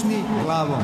Mušni glavom.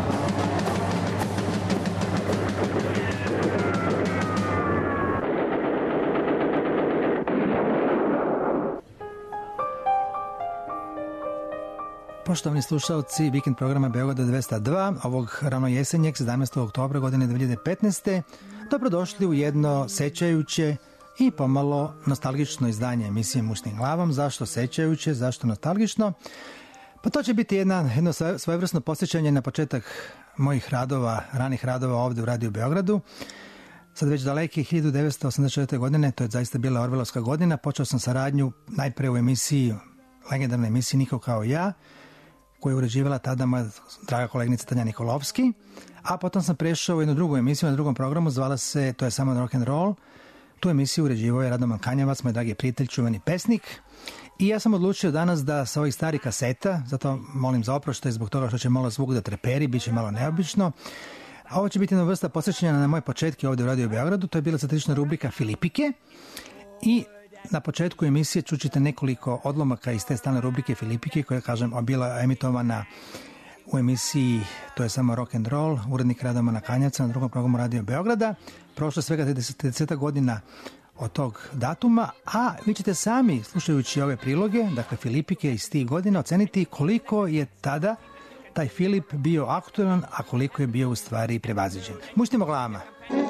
Poštovani slušalci, vikend programa Beograda 202, ovog rano jesenjeg 17. oktobra godine 2015. Dobrodošli u jedno sećajuće i pomalo nostalgično izdanje emisije Mušnim glavom. Zašto sećajuće, zašto nostalgično? Pa to će biti jedno svojevrsno posjećanje na početak mojih radova, ranih radova ovde u Radio Beogradu. Sad već daleke 1984. godine, to je zaista bila orvelovska godina, počeo sam saradnju najpre u emisiji, legendarnoj emisiji Niko kao ja, koju je uređivala tada moja draga koleginica Tanja Nikolovski, a potom sam prešao u jednu drugu emisiju na drugom programu, zvala se To je samo rock and roll. Tu emisiju uređivao je Radoman Kanjavac, moj dragi prijatelj, čuveni pesnik. I ja sam odlučio danas da sa ovih starih kaseta, zato molim za oproštaj zbog toga što će malo zvuk da treperi, bit će malo neobično. A ovo će biti jedna vrsta posjećanja na moje početke ovde u Radio Beogradu. To je bila satirična rubrika Filipike i na početku emisije čućete nekoliko odlomaka iz te stalne rubrike Filipike koja, kažem, bila emitovana u emisiji To je samo rock and roll, urednik Radomana Kanjavca na drugom programu Radio Beograda. Prošlo svega 30 godina od tog datuma, a vi ćete sami, slušajući ove priloge, dakle Filipike iz tih godina, oceniti koliko je tada taj Filip bio aktualan, a koliko je bio u stvari prevaziđen. Muštimo glavama.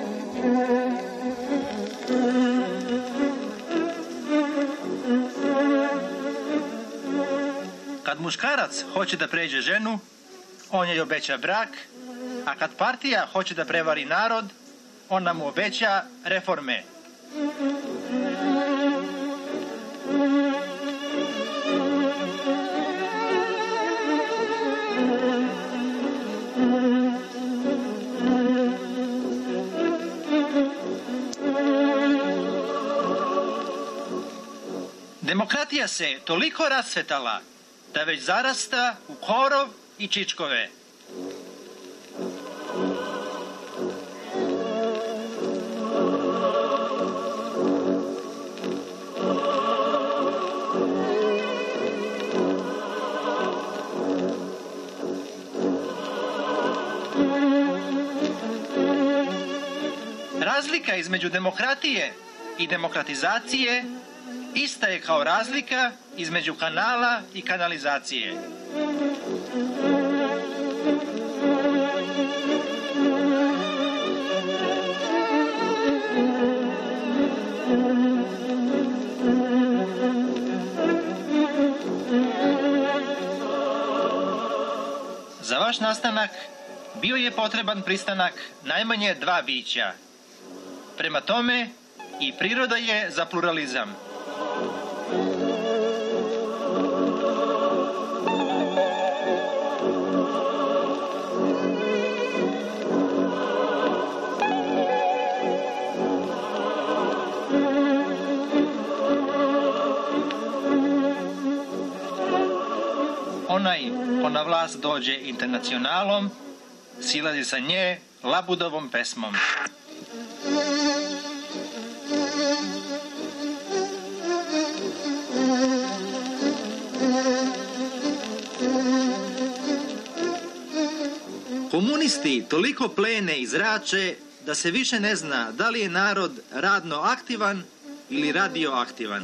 Kad muškarac hoće da pređe ženu, on joj obeća brak, a kad partija hoće da prevari narod, ona mu obeća reforme. Demokratija se toliko rasvetala da već zarasta u korov i čičkove. Razlika između demokratije i demokratizacije ista je kao razlika između kanala i kanalizacije. Za vaš nastanak bio je potreban pristanak najmanje 2 bića. Prema tome, i priroda je za pluralizam. Onaj ko na vlast dođe internacionalom, silazi sa nje labudovom pesmom. Komunisti toliko plene i zrače da se više ne zna da li je narod radno aktivan ili radioaktivan.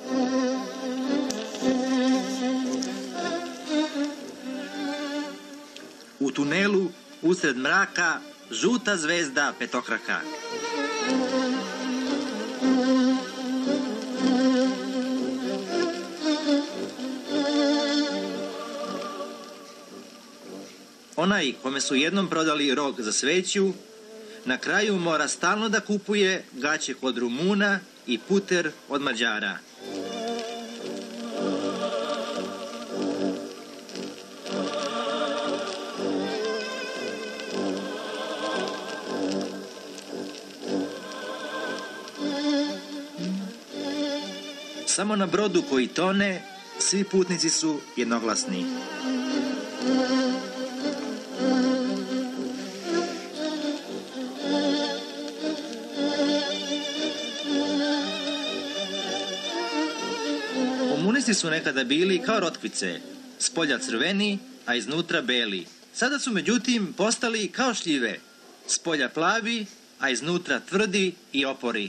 U tunelu, usred mraka, žuta zvezda petokraka. Onaj kome su jednom prodali rog za sveću, na kraju mora stalno da kupuje gaće kod Rumuna i puter od Mađara. Samo na brodu koji tone, svi putnici su jednoglasni. Komunisti su nekada bili kao rotkvice, spolja crveni, a iznutra beli, Sada su međutim postali kao šljive, spolja plavi, a iznutra tvrdi i opori.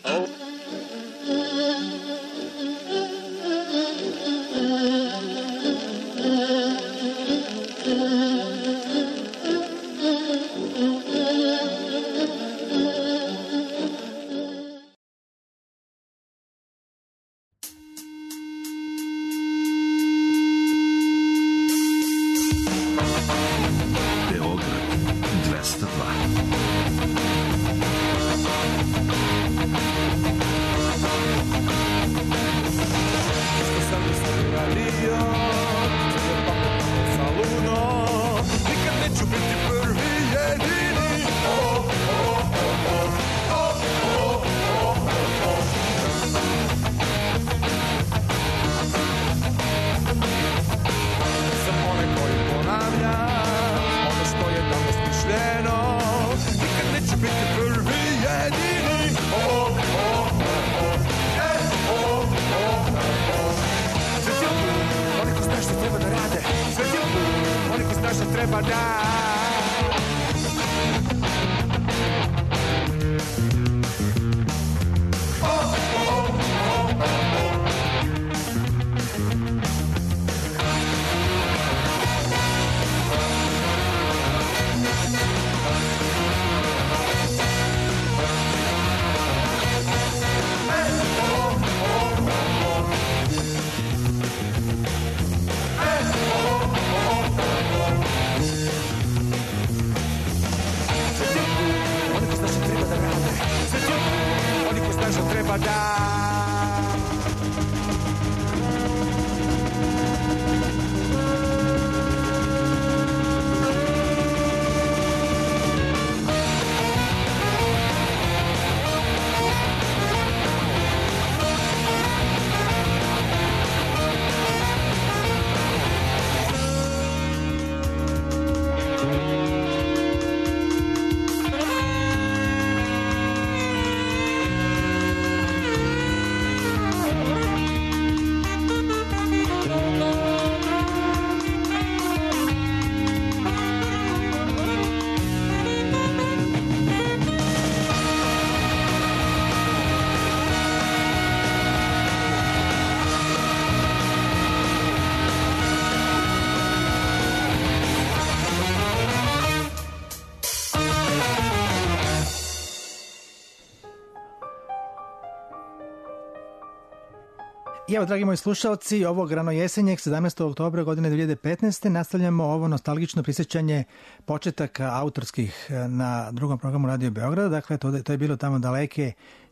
I evo, dragi moji slušalci, ovog ranojesenjeg 17. oktobra godine 2015. nastavljamo ovo nostalgično prisjećanje početaka autorskih na drugom programu Radio Beograda. Dakle, to je bilo tamo daleke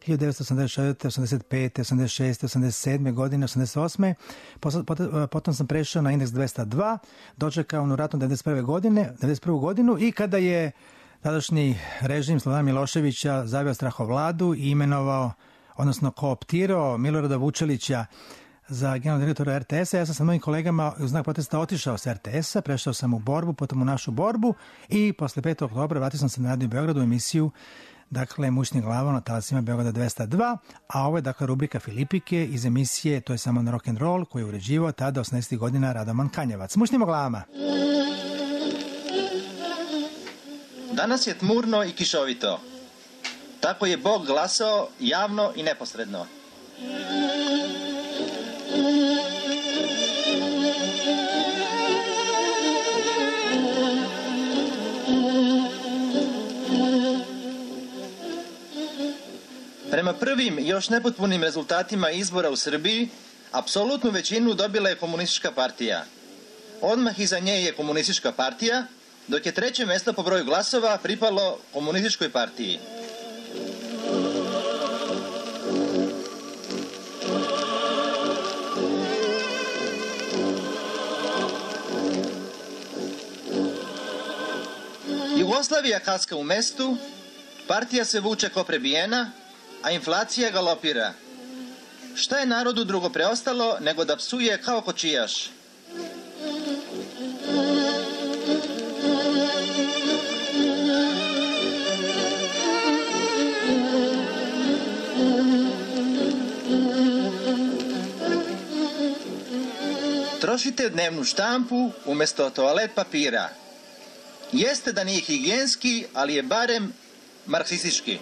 1984, 85, 86, 87. godine, 88. Potom sam prešao na indeks 202, dočekao onu ratnu 91. godinu i kada je tadašnji režim Slobodana Miloševića zaveo strahovladu i imenovao, odnosno kooptirao Milorada Vučelića za generalnog direktora RTS-a. Ja sam sa mojim kolegama u znak protesta otišao s RTS-a, prešao sam u borbu, potom u našu borbu i posle 5. oktobra vratio sam se na Radio Beogradu u emisiju, dakle, Mušni glava na talasima Beograda 202, a ovo je, dakle, rubrika Filipike iz emisije To je samo na rock'n'roll, koju je uređivao tada 80. godina Radoman Kanjevac. Mušnimo glavama. Danas je tmurno i kišovito. Tako je Bog glasao javno i neposredno. Prema prvim još nepotpunim rezultatima izbora u Srbiji, apsolutnu većinu dobila je Komunistička partija. Odmah iza nje je Komunistička partija, dok je treće mesto po broju glasova pripalo Komunističkoj partiji. Jugoslavija kaska u mestu, partija se vuče ko prebijena, a inflacija galopira. Šta je narodu drugo preostalo nego da psuje kao kočijaš? Trošite dnevnu štampu umjesto toalet papira. Jeste da nije higijenski, ali je barem marksistički.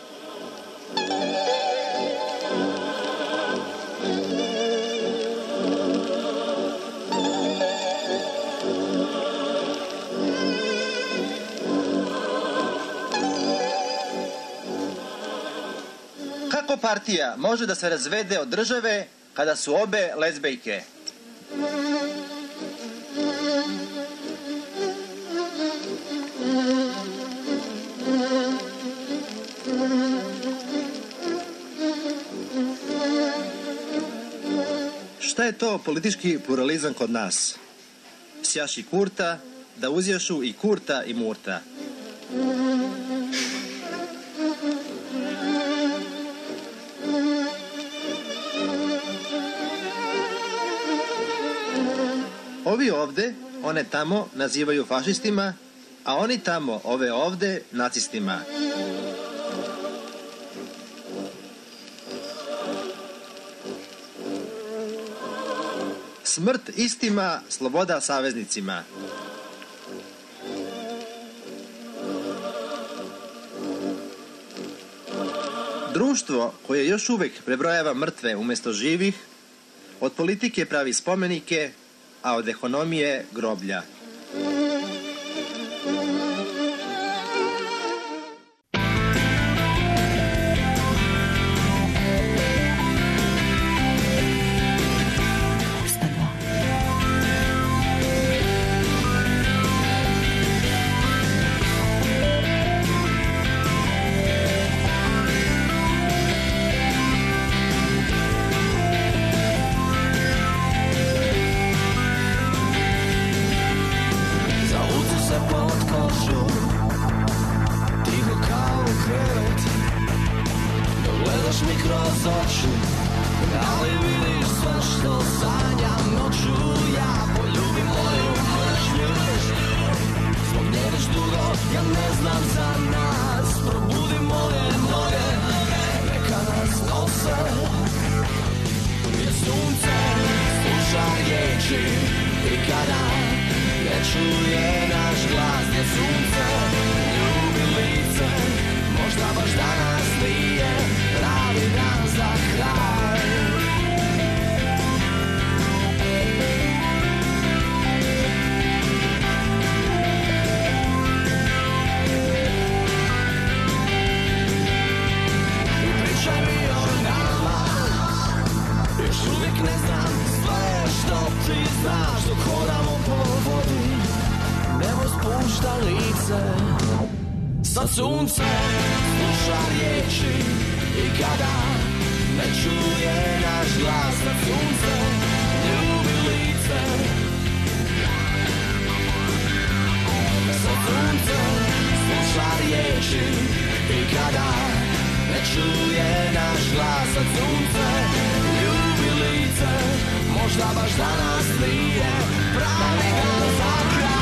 Kako partija može da se razvede od države kada su obe lezbejke? Šta je to politički pluralizam kod nas? Sjaši Kurta, da uzjašu i Kurta i Murta. Ovi ovde, one tamo nazivaju fašistima, a oni tamo, ove ovde, nacistima. Smrt istima, sloboda saveznicima. Društvo koje još uvek prebrojava mrtve umjesto živih, od politike pravi spomenike, a od ekonomije groblja. Sad sunce sluša riječi i kada ne čuje naš glas. Sad sunce ljubi lice. Sad sunce sluša riječi i kada ne čuje naš glas. Sad sunce ljubi lice. Možda baš danas nije pravi dan za kraj.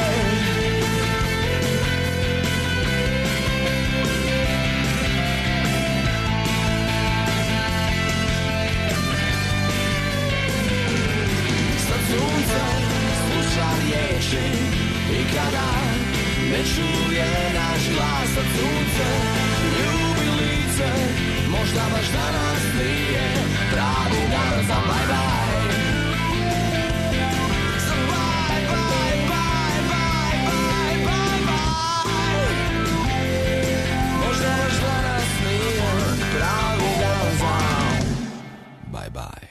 Sunce sluša riječi i kada ne čuje naš glas. Sad sunce ljubi lice. Možda baš danas nije pravi dan za bye bye. Za bye bye bye bye bye bye bye. Možda baš danas nije pravi dan za bye bye.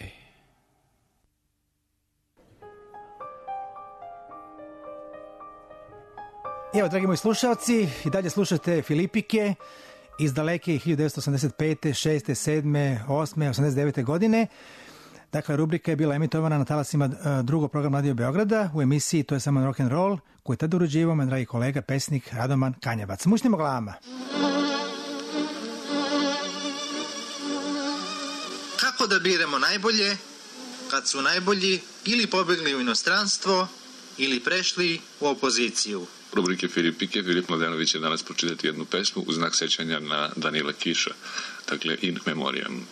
Evo, dragi moji slušalci, i dalje slušate Filipike iz daleke 1985. 6. 7. 8. 89. godine. Dakle, rubrika je bila emitovana na talasima drugog programa Radio Beograda u emisiji To je samo rock'n'roll, koju je tada uređivao moj dragi kolega, pesnik Radoman Kanjevac. Mušnimo glavama. Kako da biramo najbolje kad su najbolji ili pobegli u inostranstvo ili prešli u opoziciju? Rubrike Filipike, Filip Mladenović će danas pročitati jednu pesmu u znak sećanja na Danila Kiša, dakle In Memoriam.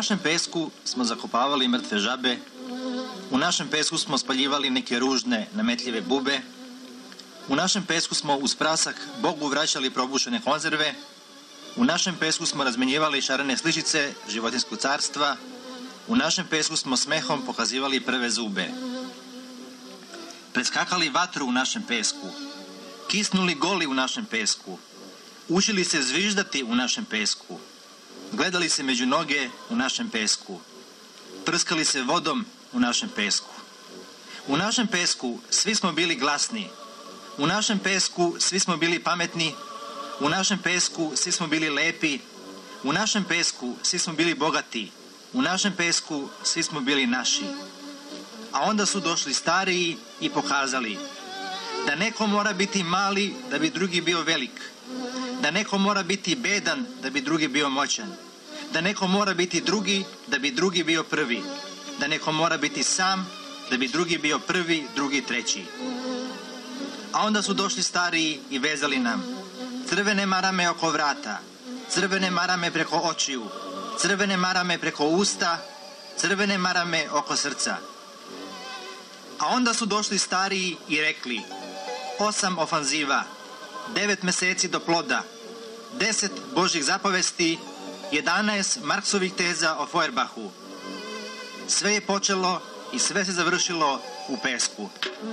našem pesku smo zakopavali mrtve žabe, u našem pesku smo spaljivali neke ružne, nametljive bube, u našem pesku smo uz prasak Bogu vraćali probušene konzerve, u našem pesku smo razmenjivali šarene sličice životinjskog carstva, u našem pesku smo smehom pokazivali prve zube. Preskakali vatru u našem pesku, kisnuli goli u našem pesku, učili se zviždati u našem pesku, gledali se među noge u našem pesku, prskali se vodom u našem pesku. U našem pesku svi smo bili glasni, u našem pesku svi smo bili pametni, u našem pesku svi smo bili lepi, u našem pesku svi smo bili bogati, u našem pesku svi smo bili naši. A onda su došli stariji i pokazali da neko mora biti mali da bi drugi bio velik, da neko mora biti bedan da bi drugi bio moćan, da neko mora biti drugi da bi drugi bio prvi, da neko mora biti sam da bi drugi bio prvi, drugi, treći. A onda su došli stariji i vezali nam crvene marame oko vrata, crvene marame preko očiju, crvene marame preko usta, crvene marame oko srca. A onda su došli stariji i rekli 8 ofanziva, 9 meseci do ploda, 10 Božjih zapovesti, 11 Marksovih teza o Feuerbachu. Sve je počelo i sve se završilo u pesku.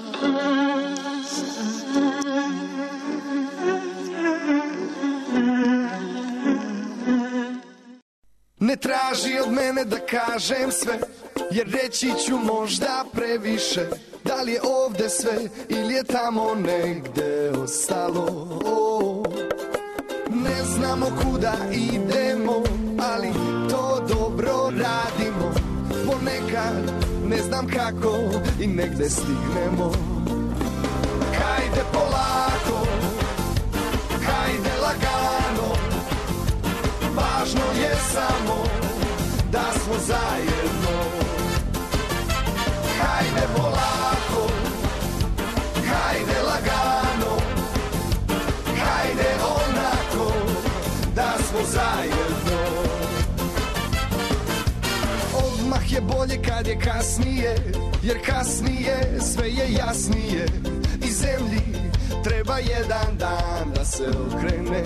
Ne traži od mene da kažem sve, jer reći ću možda previše. Da li je ovde sve ili je tamo negde ostalo? Ne znamo kuda idemo, ali to dobro radimo. Ponekad ne znam kako i negde stignemo. Hajde polako, hajde lagano, važno je samo da smo zajedno. Hajde polako, hajde lagano, hajde onako da smo zajedno. Odmah je bolje kad je kasnije, jer kasnije sve je jasnije. I zemlji treba jedan dan da se okrene.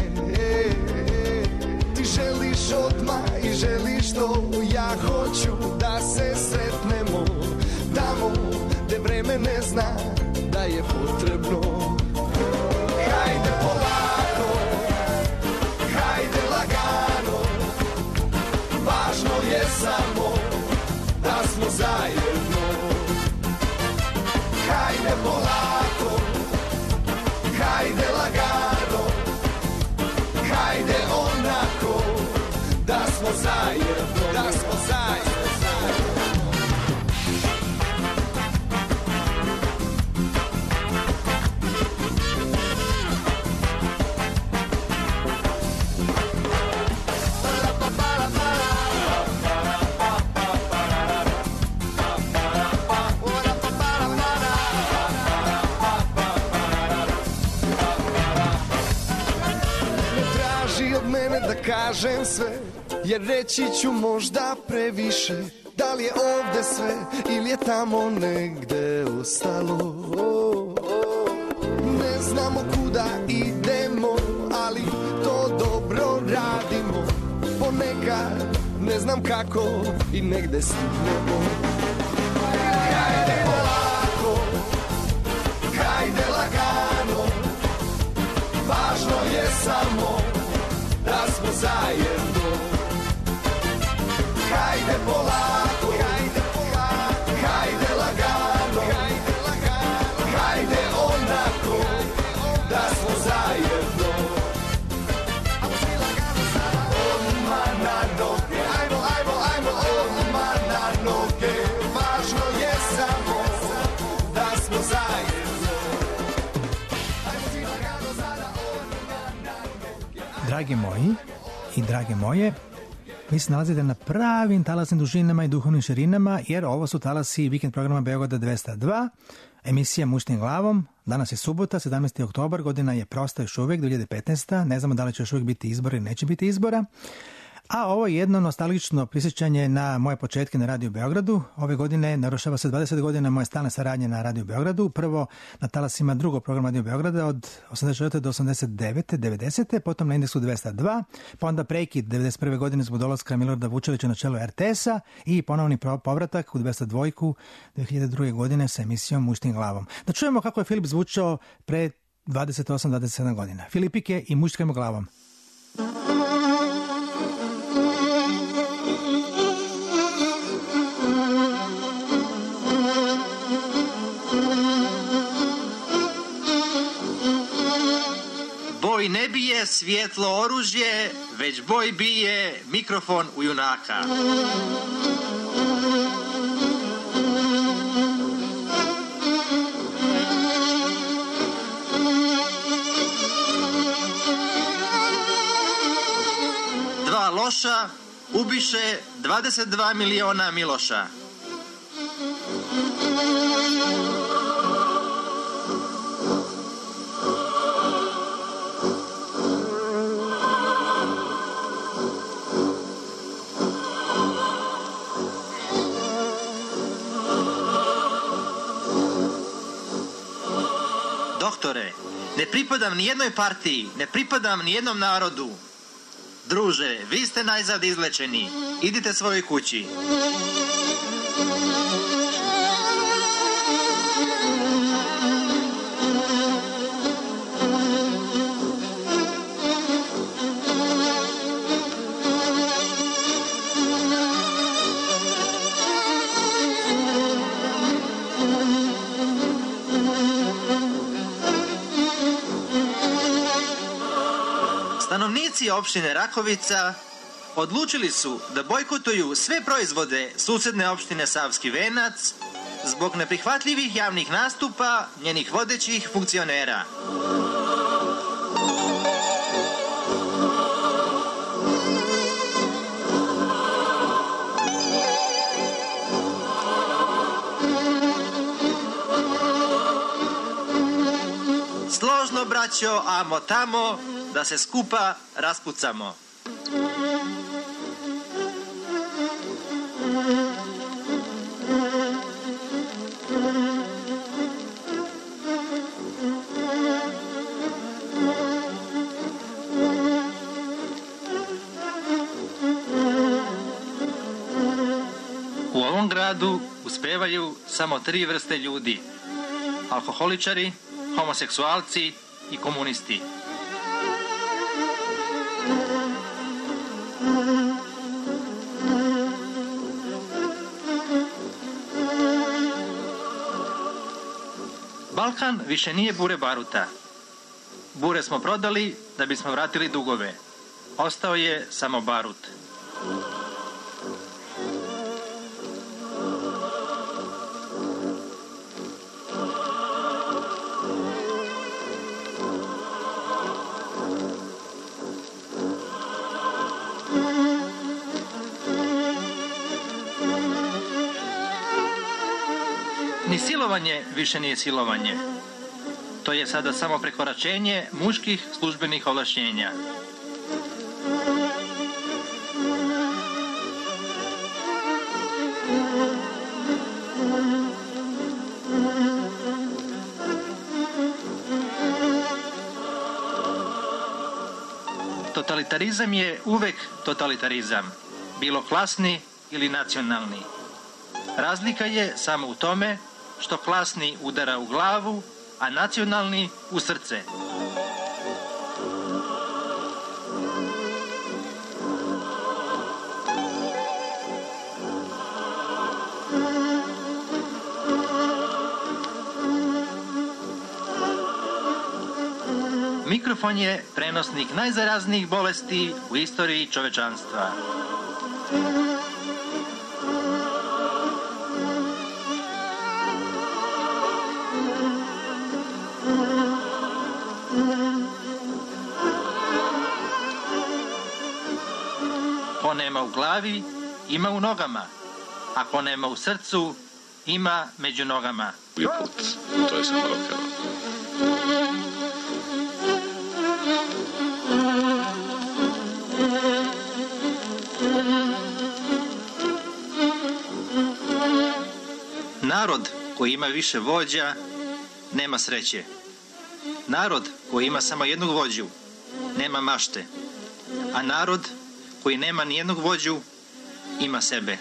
Ti želiš odmah i želiš to, ja hoću da se sretnemo tamo gde vreme ne zna da je potrebno. Hajde polako, hajde lagano, važno je samo da smo zajedno. Hajde polako, hajde lagano, hajde onako da smo zajedno, da smo zajedno. Da kažem sve, jer reći ću možda previše. Da li je ovde sve ili je tamo negde ostalo? Ne znamo kuda idemo, ali to dobro radimo. Ponekad ne znam kako i negde stignemo. Hajde polako, hajde lagano, važno je samo da smo zajedno. Hajde polako, hajde polako, hajde lagano, hajde lagano, hajde onako da smo zajedno. Odmah na noge, ajmo, ajmo, ajmo, odmah na noge. Važno je samo da smo zajedno. Ajmo ti lagano sada odmah na noge. Dragi moji i drage moje, vi se nalazite na pravim talasnim dužinama i duhovnim širinama, jer ovo su talasi vikend programa Beograda 202, emisija Mušnim glavom. Danas je subota, 17. oktobar, godina je prosta još uvijek, 2015. Ne znamo da li će još uvijek biti izbora ili neće biti izbora. A ovo je jedno nostalgično prisjećanje na moje početke na Radio Beogradu. Ove godine narušava se 20 godina moje stalne saradnje na Radio Beogradu. Prvo na talasima drugog programa Radio Beograda od 84. do 89. 90. Potom na indeksu 202. Pa onda prekid 91. godine zbog dolaska Milorada Vučevića na čelo RTS-a i ponovni povratak u 202. 2002. godine sa emisijom Muštim glavom. Da čujemo kako je Filip zvučao pre 28-27 godina. Filipike i Muštkajmo glavom. Boj ne bije svjetlo oružje, već boj bije mikrofon u junaka. Dva loša ubiše 22 miliona Miloša. Doktore, ne pripadam ni jednoj partiji, ne pripadam ni jednom narodu. Druže, vi ste najzad izlečeni. Idite svojoj kući. Stanovnici opštine Rakovica odlučili su da bojkotuju sve proizvode susedne opštine Savski Venac zbog neprihvatljivih javnih nastupa njenih vodećih funkcionera. Složno, braćo, amo tamo, da se skupa raspucamo. U ovom gradu uspevaju samo 3 vrste ljudi: alkoholičari, homoseksualci i komunisti. Balkan više nije bure baruta. Bure smo prodali da bismo vratili dugove. Ostao je samo barut. Ni silovanje više nije silovanje. To je sada samo prekoračenje muških službenih ovlašćenja. Totalitarizam je uvek totalitarizam, bilo klasni ili nacionalni. Razlika je samo u tome što klasni udara u glavu, a nacionalni u srce. Mikrofon je prenosnik najzaraznijih bolesti u istoriji čovečanstva. Ko nema u glavi, ima u nogama. A ko nema u srcu, ima među nogama. Put, to je samo lokalo. Narod koji ima više vođa nema sreće. Narod koji ima samo jednog vođu nema mašte. A narod koji nema nijednog vođu ima sebe.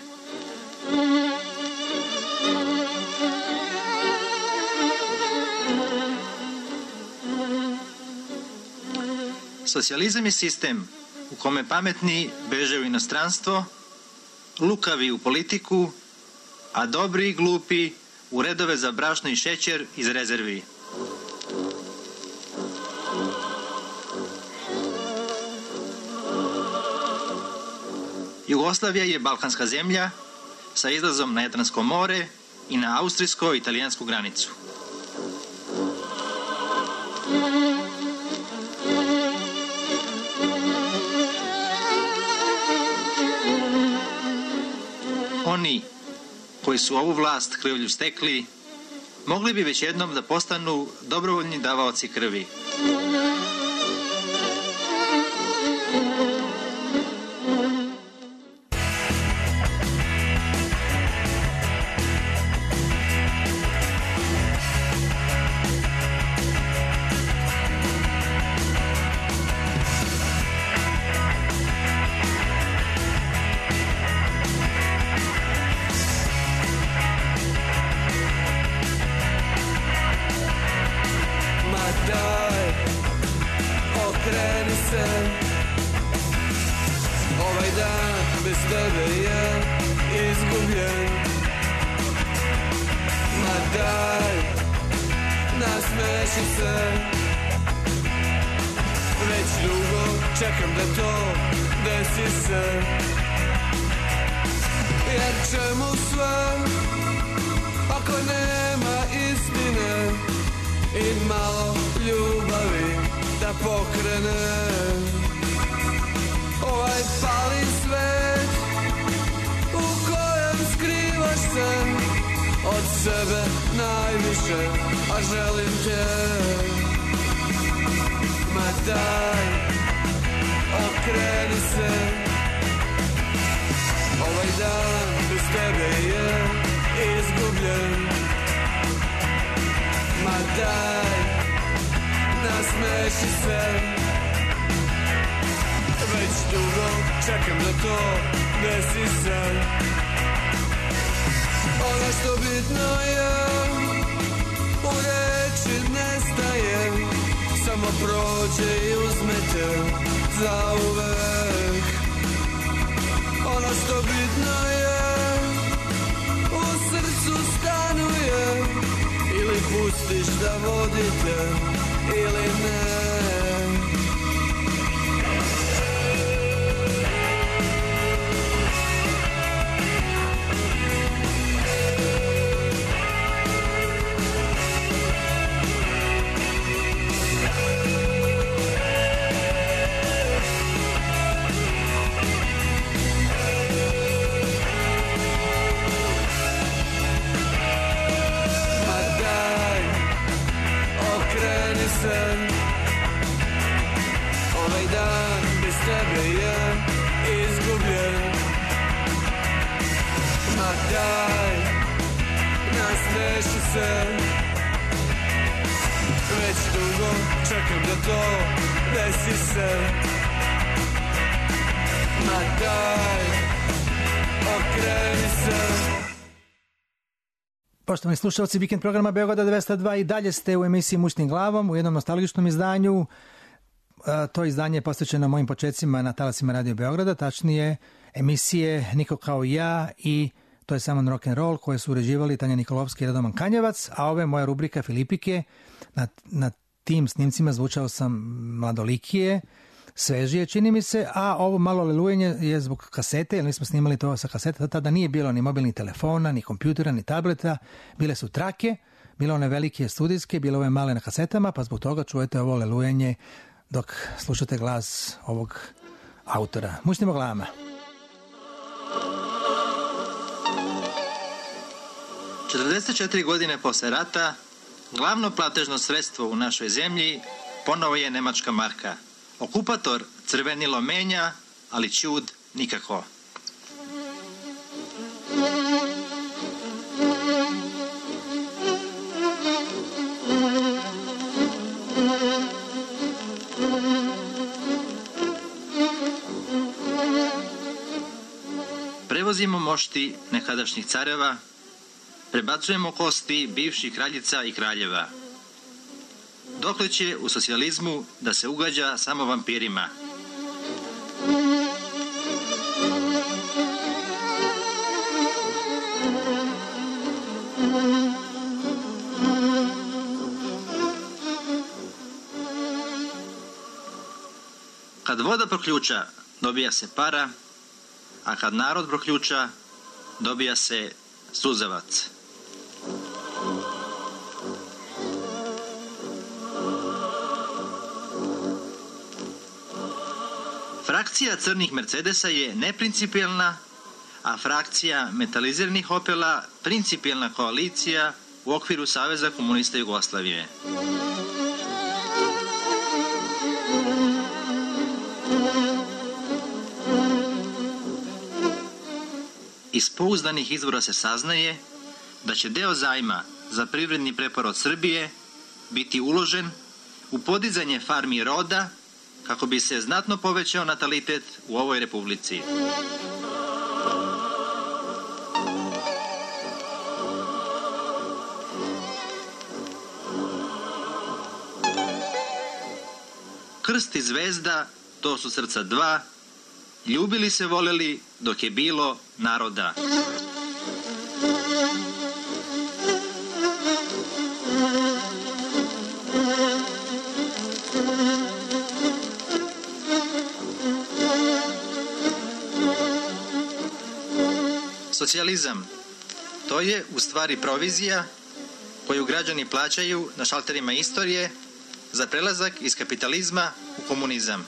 Socijalizam je sistem u kome pametni beže u inostranstvo, lukavi u politiku, a dobri i glupi u redove za brašno i šećer iz rezervi. Jugoslavija je balkanska zemlja sa izlazom na Jadransko more i na austrijsko-italijansku granicu. Oni koji su ovu vlast krvlju stekli, mogli bi već jednom da postanu dobrovoljni davaoci krvi. Ovaj dan bez tebe je izgubljen. Ma daj, nasmeši se. Već dugo čekam da to desi se. Jer čemu sve ako nema istine i malo ljubavi da pokrene ovaj pali svet u kojem skrivaš se od sebe najviše, a želim te. Ma daj, okreni se. Ovaj dan bez tebe je izgubljen. Ma daj, nasmeši se. Već dugo čekam da to desi se. Ono što bitno je u reči nestaje, samo prođe i uzmete zauvek. Ono što bitno je u srcu stanuje, ili pustiš da vodite ili ne. Ovaj dan bez tebe je izgubljen. Ma daj, nasmeši se. Već dugo čekam da to desi se. Ma daj, okreni se. Poštovani slušalci Vikend programa Beograda 202 i dalje ste u emisiji Mušnim glavom u jednom nostalgičnom izdanju. To izdanje je posvećeno mojim početcima na talasima Radio Beograda, tačnije emisije Niko kao ja i To je samo rock'n'roll koje su uređivali Tanja Nikolovski i Radoman Kanjevac, a ove moja rubrika Filipike, na tim snimcima zvučao sam Mladolikije, svežije čini mi se, a ovo malo alelujenje je zbog kasete, jer mi smo snimali to sa kasete, tada nije bilo ni mobilnih telefona, ni kompjutera, ni tableta, bile su trake, bile one velike studijske, bile ove male na kasetama, pa zbog toga čujete ovo alelujenje dok slušate glas ovog autora. Mušnimo glavama. ...44 godine posle rata, glavno platežno sredstvo u našoj zemlji ponovo je nemačka marka. Okupator crvenilo menja, ali čud nikako. prevozimo mošti nekadašnjih careva, prebacujemo kosti bivših kraljica i kraljeva. Dokle će u socijalizmu da se ugađa samo vampirima? Kad voda proključa, dobija se para, a kad narod proključa, dobija se suzavac. Frakcija crnih Mercedesa je neprincipijelna, a frakcija metaliziranih Opela principijelna koalicija u okviru Saveza komunista Jugoslavije. Iz pouzdanih izvora se saznaje da će deo zajma za privredni preporod Srbije biti uložen u podizanje farmi roda kako bi se znatno povećao natalitet u ovoj republici. Krst i zvezda, to su srca dva, ljubili se voleli dok je bilo naroda. Socijalizam, to je u stvari provizija koju građani plaćaju na šalterima istorije za prelazak iz kapitalizma u komunizam.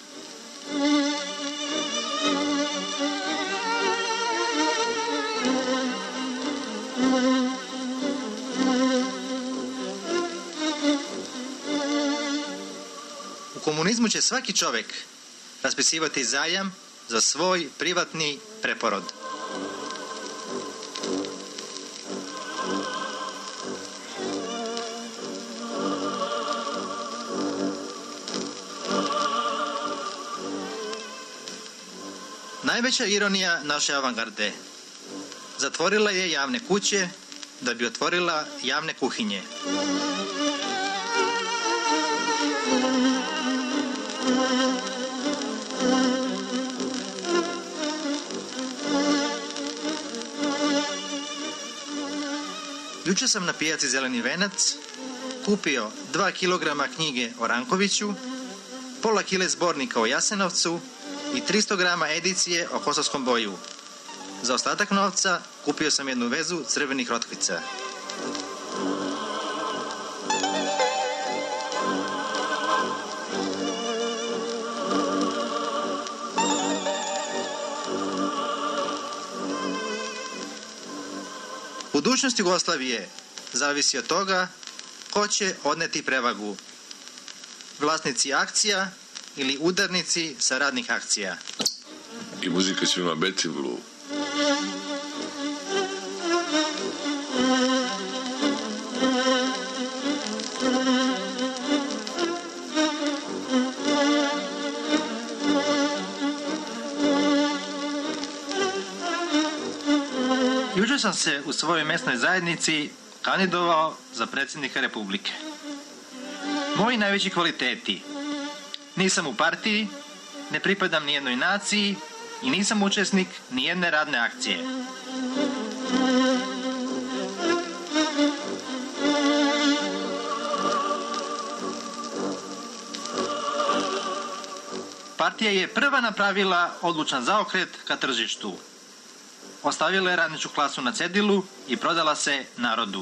U komunizmu će svaki čovjek raspisivati zajam za svoj privatni preporod. Najveća ironija naše avangarde. Zatvorila je javne kuće da bi otvorila javne kuhinje. Juče sam na pijaci Zeleni venac kupio 2 kilograma knjige o Rankoviću, pola kile zbornika o Jasenovcu i 300 grama edicije o Kosovskom boju. Za ostatak novca kupio sam jednu vezu crvenih rotkvica. Budućnost Jugoslavije zavisi od toga ko će odneti prevagu. Vlasnici akcija ili udarnici sa radnih akcija. I muzika će ima Betty Blue. Juče sam se u svojoj mjesnoj zajednici kandidovao za predsjednika Republike. Moji najveći kvaliteti: nisam u partiji, ne pripadam nijednoj naciji i nisam učesnik nijedne radne akcije. Partija je prva napravila odlučan zaokret ka tržištu. Ostavila je radničku klasu na cedilu i prodala se narodu.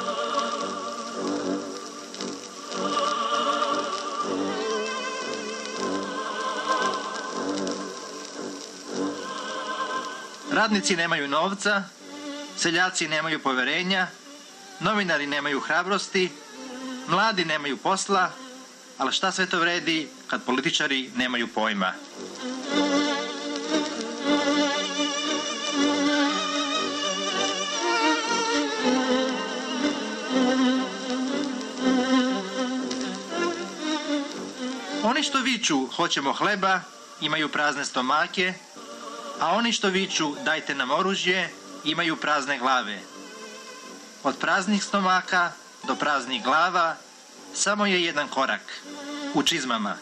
Radnici nemaju novca, seljaci nemaju poverenja, novinari nemaju hrabrosti, mladi nemaju posla, ali šta sve to vredi kad političari nemaju pojma? Oni što viču hoćemo hleba, imaju prazne stomake, A oni što viču dajte nam oružje, imaju prazne glave. Od praznih stomaka do praznih glava samo je jedan korak, u čizmama.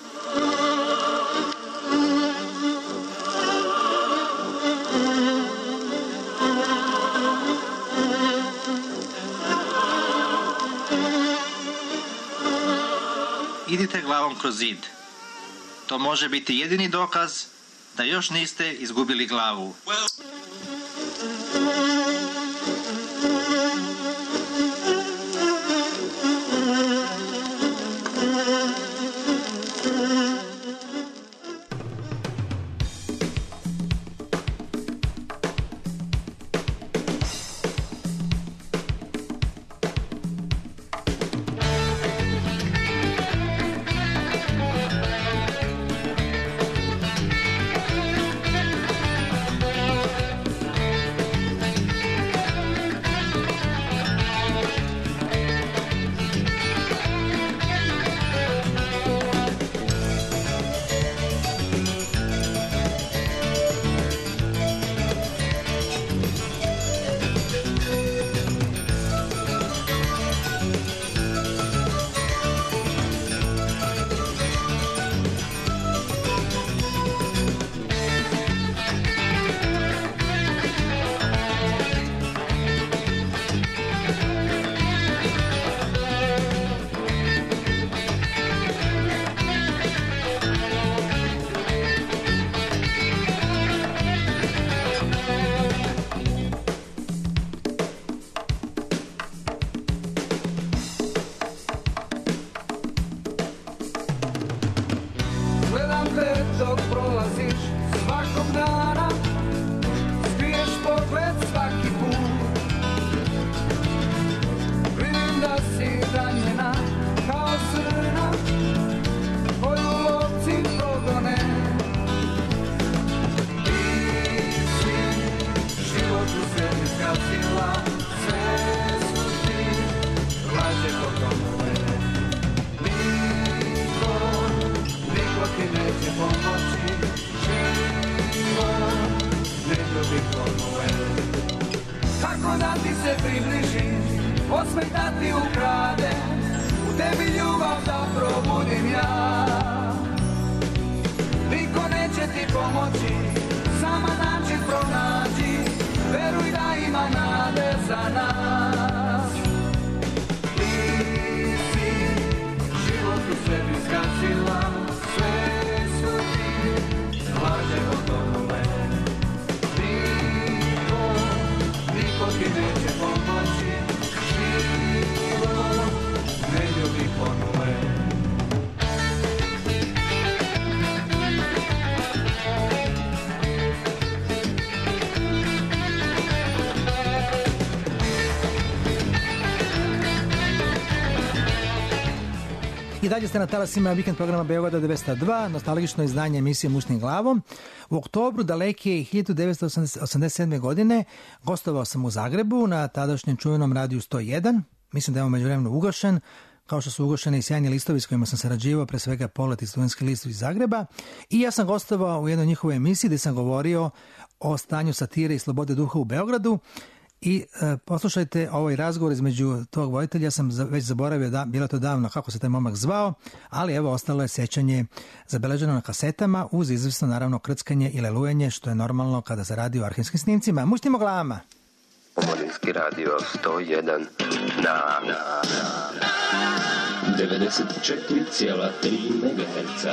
Idite glavom kroz zid. To može biti jedini dokaz da još niste izgubili glavu. dok prolaziš svakog dana, skriješ pogled svaki put. Vidim da si ranjena kao srna koju lovci progone. Ti si život u sebi zgasila, sve su ti laže potonule. Niko ti neće pomoći, život ne ljubi formule. Kako da ti se približim, osmeh da ti ukrade, u tebi ljubav da probudim ja. Niko neće ti pomoći, sama način pronađi, veruj da ima nade za nas. Ti si život u sebi zgasila, sve su ti laže potonule. Niko ti neće pomoći, život ne ljubi formule. I dalje ste na talasima vikend programa Beograda 202, nostalgično izdanje emisije Mušnim glavom. U oktobru daleke 1987. godine gostovao sam u Zagrebu na tadašnjem čuvenom radiju 101. Mislim da je on međuvremeno ugašen, kao što su ugašeni i sjajni listovi s kojima sam sarađivao, pre svega Polet i Studentski list iz Zagreba. I ja sam gostovao u jednoj njihovoj emisiji gdje sam govorio o stanju satire i slobode duha u Beogradu. I poslušajte ovaj razgovor između tog voditelja. Ja sam već zaboravio, bilo to davno kako se taj momak zvao, ali evo ostalo je sećanje zabeleženo na kasetama uz izvrsno naravno krckanje i lelujanje, što je normalno kada se radi o arhivskim snimcima. Muštimo glavama. Omolinski radio 101 na 94,3 MHz.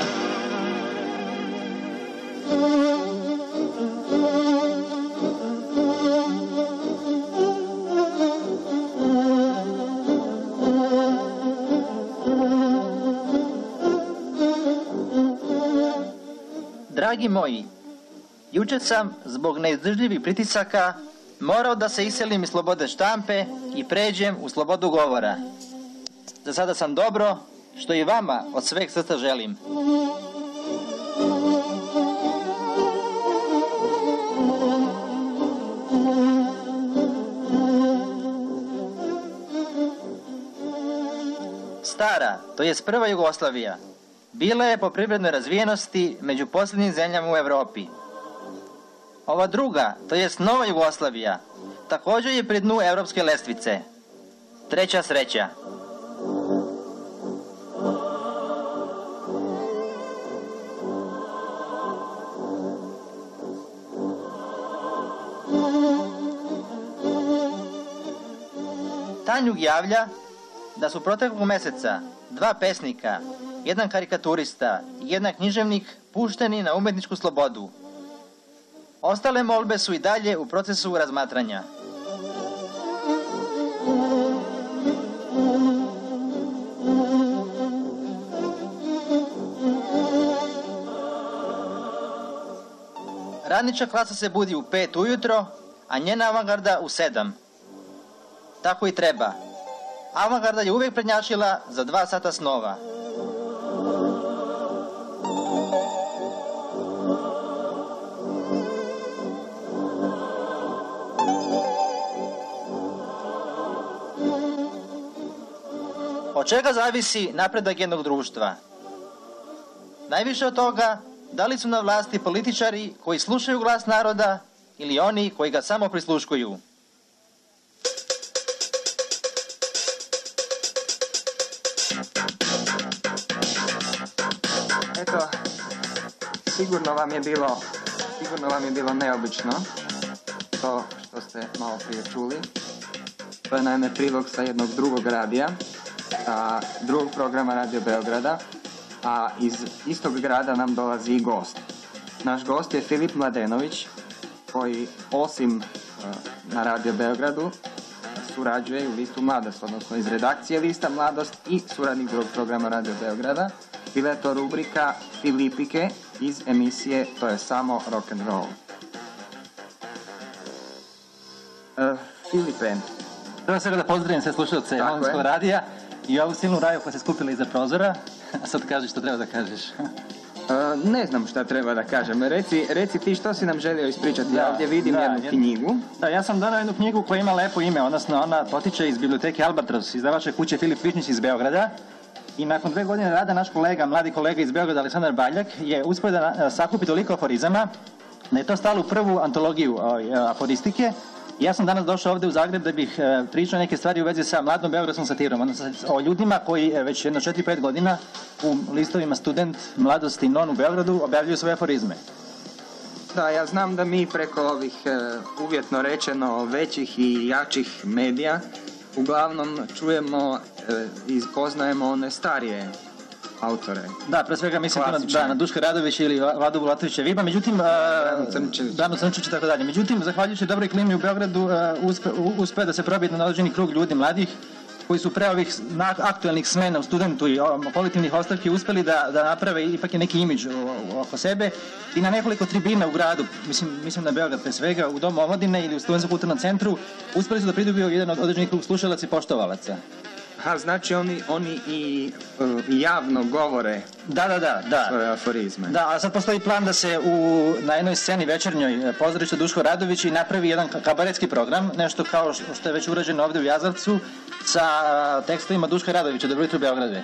Dragi moji, jučer sam zbog neizdržljivih pritisaka morao da se iselim iz slobode štampe i pređem u slobodu govora. Za sada sam dobro, što i vama od sveg srca želim. Stara, to jest prva Jugoslavija, bila je po privrednoj razvijenosti među posljednjim zemljama u Evropi. Ova druga, to jest Nova Jugoslavija, također je pri dnu europske lestvice. Treća sreća. Tanjug javlja da su proteklog mjeseca 2 pesnika, jedan karikaturista i jedan književnik pušteni na umjetničku slobodu. Ostale molbe su i dalje u procesu razmatranja. Radnička klasa se budi u 5 ujutro, a njena avangarda u 7. Tako i treba. Avangarda je uvijek prednjačila za 2 sata snova. Od čega zavisi napredak jednog društva? Najviše od toga, da li su na vlasti političari koji slušaju glas naroda ili oni koji ga samo prisluškuju. Eto, sigurno vam je bilo neobično to što ste malo prije čuli. To je naime prilog sa jednog drugog radija, drugog programa Radio Beograda, a iz istog grada nam dolazi i gost. Naš gost je Filip Mladenović, koji osim na Radio Beogradu surađuje u listu Mladost, odnosno iz redakcije lista Mladost i suradnik drugog programa Radio Beograda. Bila je to rubrika Filipike iz emisije To je samo rock and roll. Filipe. Prvo svega da pozdravim sve slušalce Novinskog radija i ovu silnu raju koja se skupila iza prozora. A sad kažeš što treba da kažeš. Ne znam šta treba da kažem. Reci ti što si nam želio ispričati. Ja ovdje vidim jednu knjigu. Da, ja sam donao jednu knjigu koja ima lepo ime, odnosno ona potiče iz biblioteke Albatros, izdavače kuće Filip Višnjić iz Beograda. I nakon 2 godine rada naš mladi kolega iz Beograda, Aleksandar Baljak, je uspio da sakupi toliko aforizama da je to stalo u prvu antologiju aforistike. Ja sam danas došao ovdje u Zagreb da bih pričao neke stvari u vezi sa mladom beogradskom satirom, odnosno o ljudima koji već jedno 4-5 godina u listovima Student, Mladost i Non u Beogradu objavljuju svoje aforizme. Da, ja znam da mi preko ovih uvjetno rečeno većih i jačih medija uglavnom čujemo i poznajemo one starije autore. Da, pre svega mislim na Duška Radovića ili Vladu Bulatovića Viba, međutim Branu Crnčić i tako dalje. Međutim, zahvaljujući dobroj klimi u Beogradu uspeo da se probije na određeni krug ljudi mladih koji su pre ovih aktualnih smena u Studentu i kolektivnih ostavki uspeli da naprave ipak i neki imidž oko sebe i na nekoliko tribina u gradu, mislim na Beograd pre svega, u Domu omladine ili u Studentskom kulturnom centru, uspeli su da pridobiju jedan od određenih krug slušalaca i poštovalaca. Znači oni i javno govore svoje aforizme. Da, a sad postoji plan da se na jednoj sceni večernjoj pozorišta Duško Radović i napravi jedan kabaretski program, nešto kao što je već urađeno ovdje u Jazavcu sa tekstovima Duška Radovića, Dobro jutro Beograde.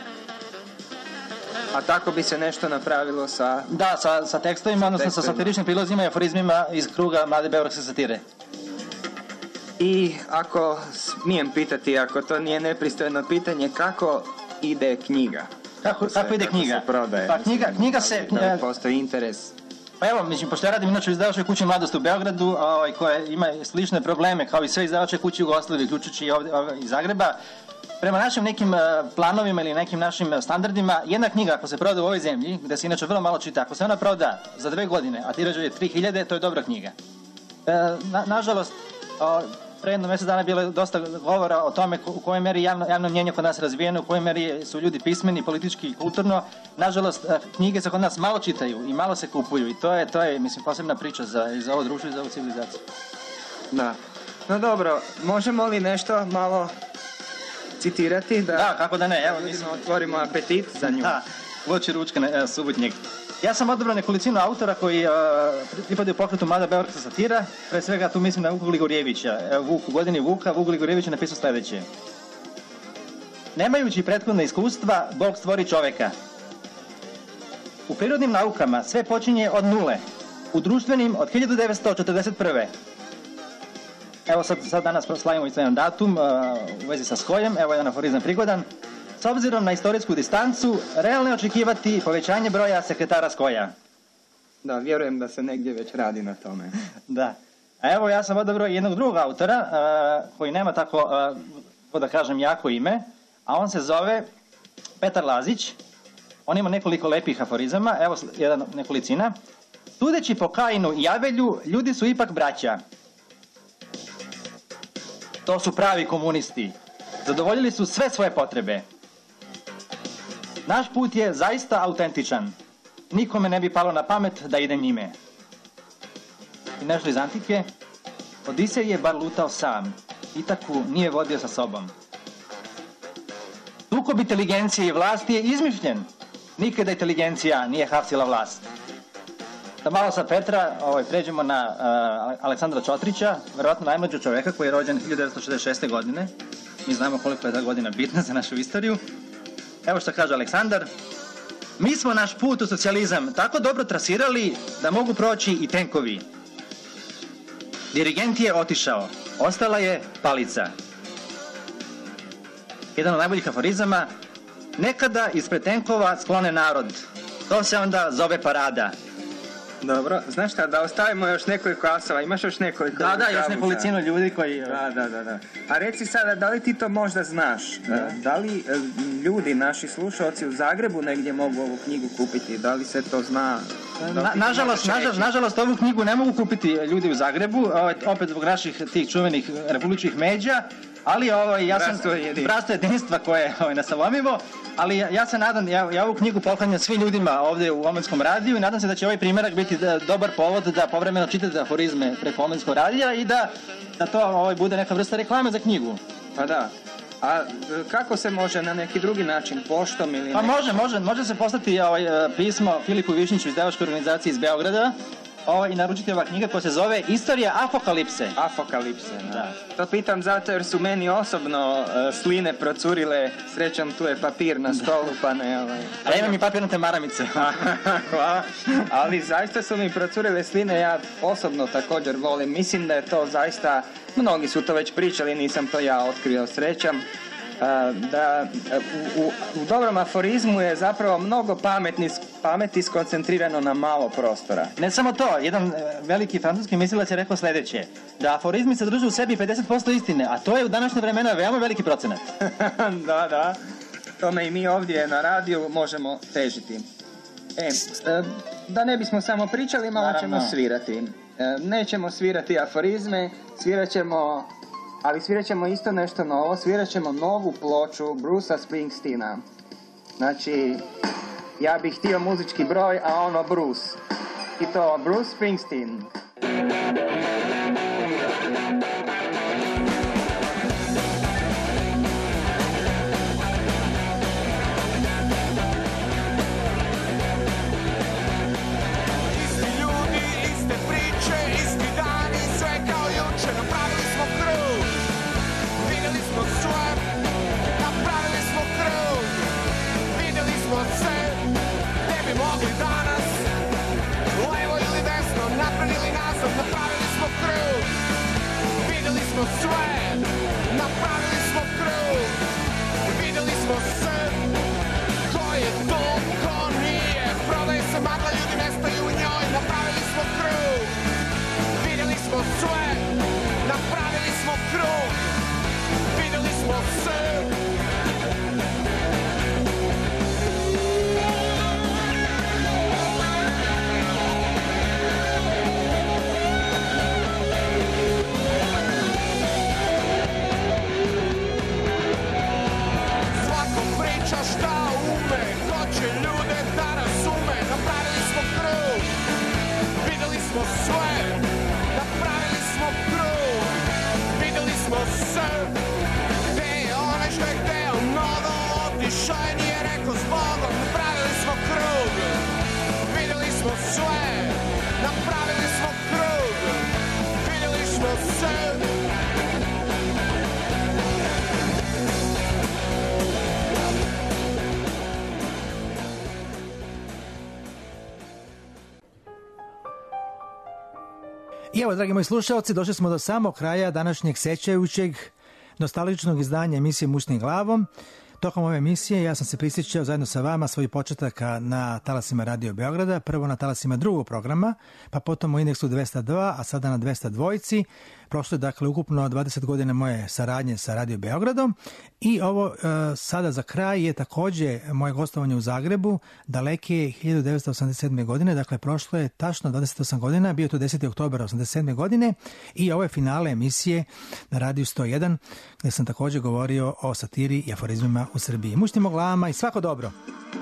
A tako bi se nešto napravilo sa... Da, sa tekstovima, odnosno sa satiričnim prilozima i aforizmima iz kruga mlade beogradske satire. I ako smijem pitati, ako to nije nepristojno pitanje, kako ide knjiga? Kako ide knjiga? Se prodaje? Pa knjiga se... Da li postoji interes? Pa evo, pošto ja radim inače u izdavačkoj kući Mladost u Beogradu, koja ima slične probleme kao i sve izdavačke kuće u Jugoslaviji, uključujući i ovdje iz Zagreba. Prema našim nekim planovima ili nekim našim standardima, jedna knjiga ako se proda u ovoj zemlji, gde se inače vrlo malo čita, ako se ona proda za 2 godine, a tiraž je 3000, to je dobra knjiga. Nažalost, pre jedno mjesec dana je bilo dosta govora o tome u kojoj meri javno mnjenje kod nas razvijeno, u kojoj meri su ljudi pismeni, politički i kulturno. Nažalost, knjige se kod nas malo čitaju i malo se kupuju i to je mislim, posebna priča za ovo društvo i za ovu civilizaciju. Da. No dobro, možemo li nešto malo citirati? Da, kako da ne. Evo, otvorimo apetit za nju. Da, voći ručka subotnjeg. Ja sam odabrao nekolicinu autora koji pripadaju pokretu Mlada beogradska satira. Pre svega tu mislim na Vuka Gligorijevića. Vuk u godini Vuka, Vuk Gligorijević je napisao sljedeće. Nemajući prethodna iskustva, Bog stvori čoveka. U prirodnim naukama sve počinje od nule. u društvenim od 1941. Evo sad danas proslavimo isto jedan datum u vezi sa Skojem, evo jedan aforizam prigodan. S obzirom na istorijsku distancu, realno je očekivati povećanje broja sekretara Skoja. Da, vjerujem da se negdje već radi na tome. Da. A evo ja sam odabrao jednog drugog autora koji nema tako, da kažem, jako ime, a on se zove Petar Lazić. On ima nekoliko lepih aforizama, evo jedan nekolicina. Sudeći po Kainu i Abelju, ljudi su ipak braća. To su pravi komunisti. Zadovoljili su sve svoje potrebe. Naš put je zaista autentičan. Nikome ne bi palo na pamet da ide njime. I nešto iz antike. Odisej je bar lutao sam. Itaku nije vodio sa sobom. Sukob inteligencije i vlasti je izmišljen. Nikada inteligencija nije hapsila vlast. Da malo sa Petra pređemo na Aleksandra Čotrića, verovatno najmlađeg čoveka koji je rođen 1966. godine. Mi znamo koliko je ta godina bitna za našu istoriju. Evo što kaže Aleksandar. Mi smo naš put u socijalizam tako dobro trasirali da mogu proći i tenkovi. Dirigent je otišao. Ostala je palica. Jedan od najboljih aforizama. Nekada ispred tenkova sklone narod. To se onda zove parada. Dobro, znaš šta, da ostavimo još nekoliko asova, imaš još nekoliko? Da, još nekolicinu ljudi koji... Da. A reci sada, da li ti to možda znaš? Da li ljudi, naši slušalci u Zagrebu negdje mogu ovu knjigu kupiti? Da li se to zna? Nažalost, ovu knjigu ne mogu kupiti ljudi u Zagrebu, opet zbog naših tih čuvenih republičkih međa, ali ja sam bratstvo jedinstva koje je nesalomivo, ali ja se nadam, ja ovu knjigu poklanjam svim ljudima ovdje u Omenskom radiju i nadam se da će ovaj primjerak biti dobar povod da povremeno čitate aforizme preko Omenskog radija i da to bude neka vrsta reklame za knjigu. Pa da. A kako se može na neki drugi način, poštom ili... Pa može se poslati pismo Filipu Višnjiću iz Devaške organizacije iz Beograda i naručiti ova knjiga koja se zove Istorija apokalipse. Apokalipse, da. To pitam zato jer su meni osobno sline procurile, srećom tu je papir na stolu pa ne... A imam i papirnate maramice. Hvala. Ali zaista su mi procurile sline, ja osobno također volim. Mislim da je to zaista, mnogi su to već pričali, nisam to ja otkrio, srećam. Da u dobrom aforizmu je zapravo mnogo pameti skoncentrirano na malo prostora. Ne samo to, jedan veliki francuski mislilac je rekao sljedeće, da aforizmi sadrže u sebi 50% istine, a to je u današnje vremena veoma veliki procenat. Da, tome i mi ovdje na radiju možemo težiti. Da ne bismo samo pričali, malo ćemo svirati. Nećemo svirati aforizme, svirat ćemo isto nešto novo, svirat ćemo novu ploču Brucea Springsteena. Znači, ja bih htio muzički broj, a ono Bruce. I to Bruce Springsteen. Sve, napravili smo krug, vidjeli smo se, ko je tu, ko nije, prodaje se magla, ljudi nestaju u njoj, napravili smo krug, vidjeli smo sve, napravili smo krug, vidjeli smo se. Šta ume, hoće ljude da razume, napravili smo krug, vidjeli smo sve, napravili smo krug, vidjeli smo sve, gdje je onaj što je hteo mnogo, otišao je, nije rekao zbogom, napravili smo krug, vidjeli smo sve, napravili smo krug, vidjeli smo sve. I evo, dragi moji slušalci, došli smo do samog kraja današnjeg sećajućeg nostalgičnog izdanja emisije Mušnim glavom. Tokom ove emisije ja sam se prisjećao zajedno sa vama svojih početaka na talasima Radio Beograda, prvo na talasima drugog programa, pa potom u Indeksu 202, a sada na 202. Prošlo je dakle ukupno 20 godina moje saradnje sa Radio Beogradom i ovo sada za kraj je takođe moje gostovanje u Zagrebu daleke 1987. godine, dakle prošlo je tačno 28 godina, bio je to 10. oktobera 87. godine i ovo je finale emisije na Radiju 101 gde sam takođe govorio o satiri i aforizmima u Srbiji. Muštim glavama i svako dobro!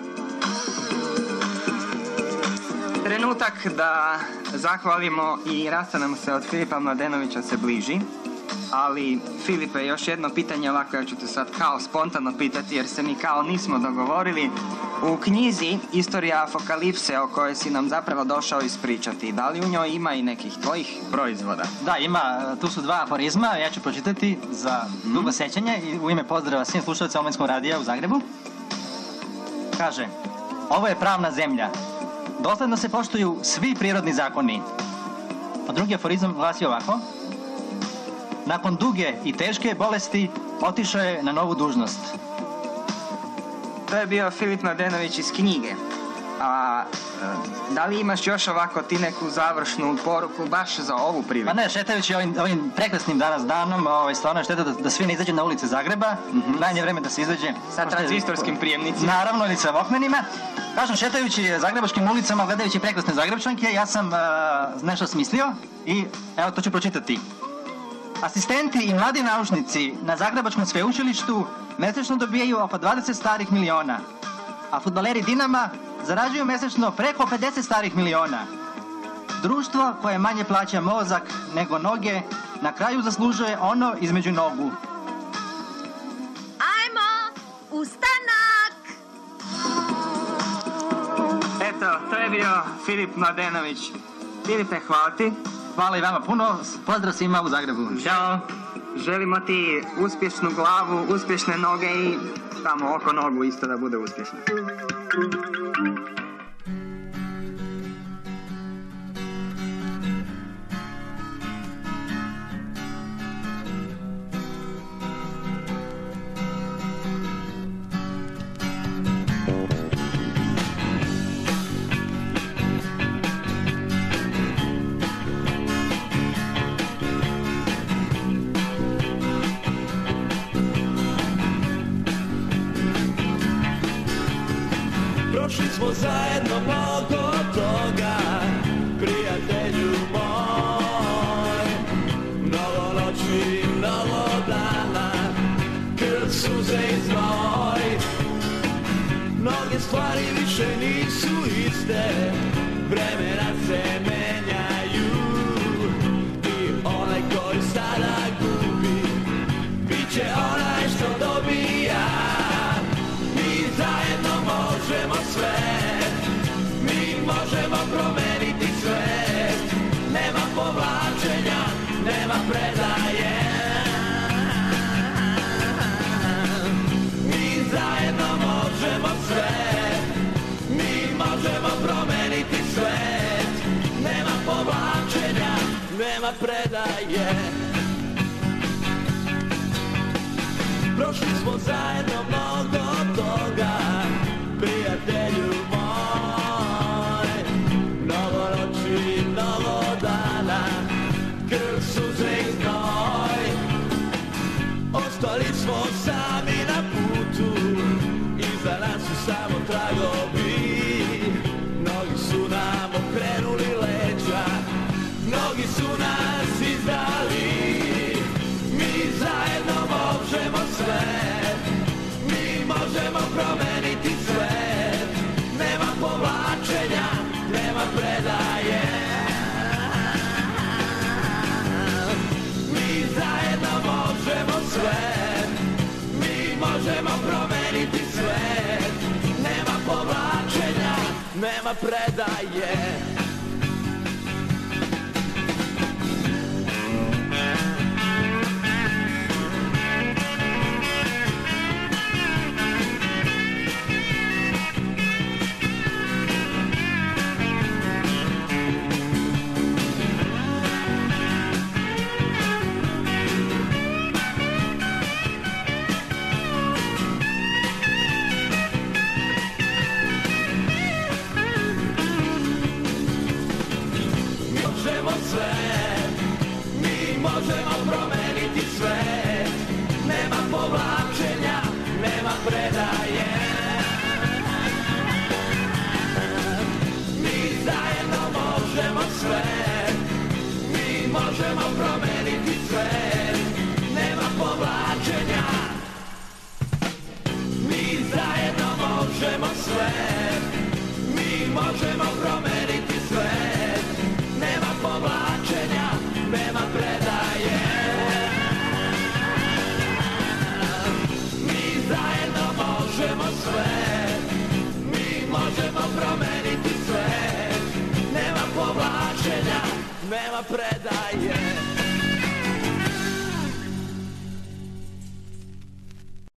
Trenutak da zahvalimo i rastanemo se od Filipa Mladenovića se bliži, ali Filipe, još jedno pitanje, ovako ja ću te sad kao spontano pitati jer se mi kao nismo dogovorili. U knjizi Istorija apokalipse o kojoj si nam zapravo došao ispričati, da li u njoj ima i nekih tvojih proizvoda? Da, ima, tu su dva aforizma, ja ću pročitati za dugo sećanje i u ime pozdrava svim slušalcima Omladinskog radija u Zagrebu. Kaže, ovo je pravna zemlja. Dosledno se poštuju svi prirodni zakoni. A drugi aforizam glasi ovako. Nakon duge i teške bolesti otišao je na novu dužnost. To je bio Filip Mladenović iz knjige. A da li imaš još ovako ti neku završnu poruku baš za ovu priliku? Pa ne, šetajući ovim prekrasnim danas danom, stvarno je šteta da svi ne izađe na ulice Zagreba. Krajnje vreme da se izađe sa tranzistorskim prijemnicima. Naravno, ili sa Walkmanima. Kažem, šetajući zagrebačkim ulicama, gledajući prekrasne Zagrebčanke, ja sam nešto smislio i evo to ću pročitati. Asistenti i mladi naučnici na Zagrebačkom sveučilištu mesečno dobijaju oko 20 starih miliona, a fudbaleri Dinama zarađuju mesečno preko 50 starih miliona. Društvo koje manje plaća mozak nego noge na kraju zaslužuje ono između nogu. Ajmo, ustanak! Eto, to je bio Filip Mladenović. Filipe, hvala ti. Hvala i vama puno. Pozdrav svima u Zagrebu. Ćao. Želimo ti uspješnu glavu, uspješne noge i tamo oko nogu isto da bude uspješno. Prošli smo zajedno mnogo toga, prijatelju moj. Mnogo noći, mnogo dana, krv, suze i znoj. Mnoge stvari više nisu iste, vremena se menjaju. I onaj koji sada gubi, bit će onaj što dobija. Mi zajedno možemo sve, mi možemo promeniti svet. Nema povlačenja, nema predaje. Mi zajedno možemo sve, mi možemo promeniti svet. Nema povlačenja, nema predaje. Prošli smo zajedno mnogo toga, prijatelju moj. Mnogo noći, mnogo dana, krv, suze i znoj. Ostali smo sami na putu, iza nas su samo tragovi. Mnogi su nam okrenuli leđa, mnogi su nas izdali. Mi zajedno možemo sve, mi možemo promeniti svet. Nema povlačenja, nema predaje. Mi zajedno možemo sve, mi možemo promeniti svet. Nema povlačenja, nema predaje. predaje.